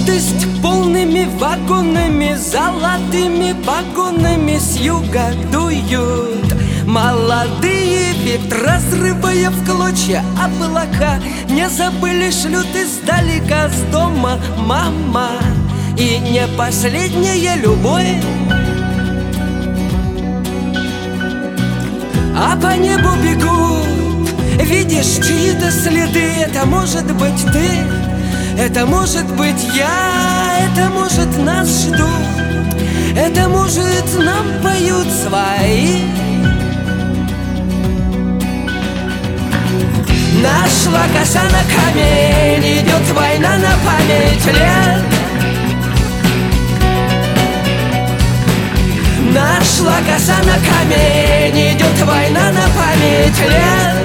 Радость полными вагонами, золотыми погонами с юга дуют молодые ветра, разрывая в клочья облака. Не забыли, шлют издалека с дома мама. И не последняя любовь, а по небу бегут, видишь, чьи-то следы. Это может быть ты, это может быть я, это может нас ждут, это может нам поют свои. Нашла коса на камень, идет война на память лет. Нашла коса на камень, идет война на память лет.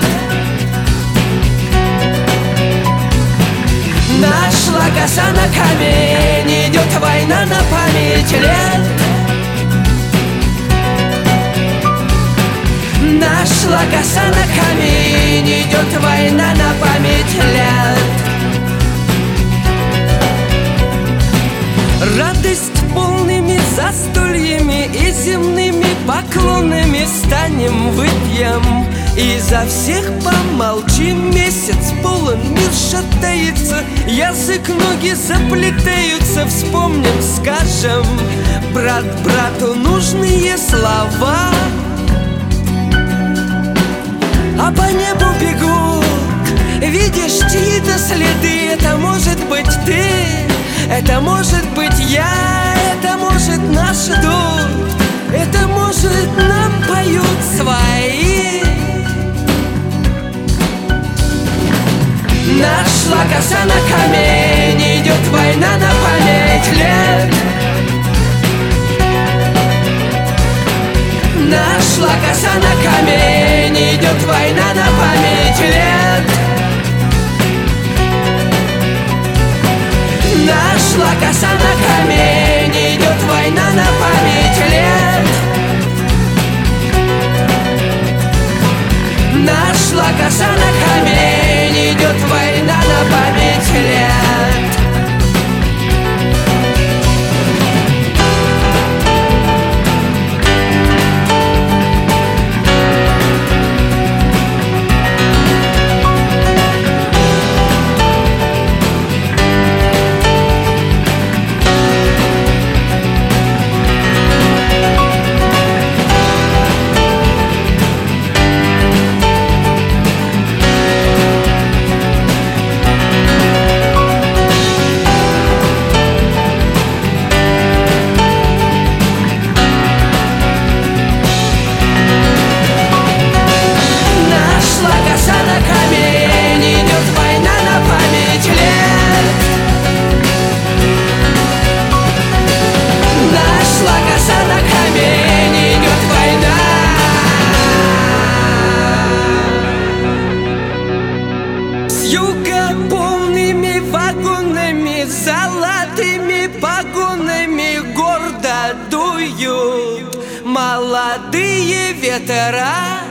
Нашла коса на камень, идет война на память лет. Нашла коса на камень, идет война на память лет. Радость полными застольями и земными поклонами станем, выпьем и за всех помолчим. Месяц полон, мир шатается, язык, ноги заплетаются. Вспомним, скажем брат брату нужные слова. А по небу бегут, видишь, чьи-то следы. Это может быть ты, это может быть я, это может нас ждут, это может нам поют свои. Нашла коса на камень, идет война на память лет. Нашла коса на камень, идет война на память лет. Нашла коса на камень, идет война на память лет. Нашла коса на камень, идет война на память лет. Полными вагонами, золотыми погонами гордо дуют молодые ветра.